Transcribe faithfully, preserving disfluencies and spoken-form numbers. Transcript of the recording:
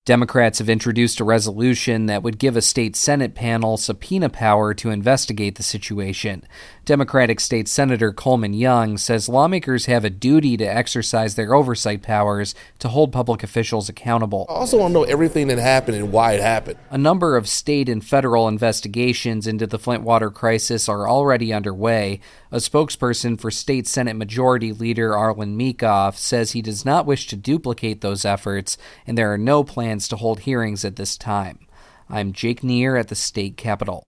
Democrats have introduced a resolution that would give a state Senate panel subpoena power to investigate the situation. Democratic State Senator Coleman Young says lawmakers have a duty to exercise their oversight powers to hold public officials accountable. I also want to know everything that happened and why it happened. A number of state and federal investigations into the Flint water crisis are already underway. A spokesperson for State Senate Majority Leader Arlen Meekhoff says he does not wish to duplicate those efforts, and there are no plans to hold hearings at this time. I'm Jake Neer at the state capitol.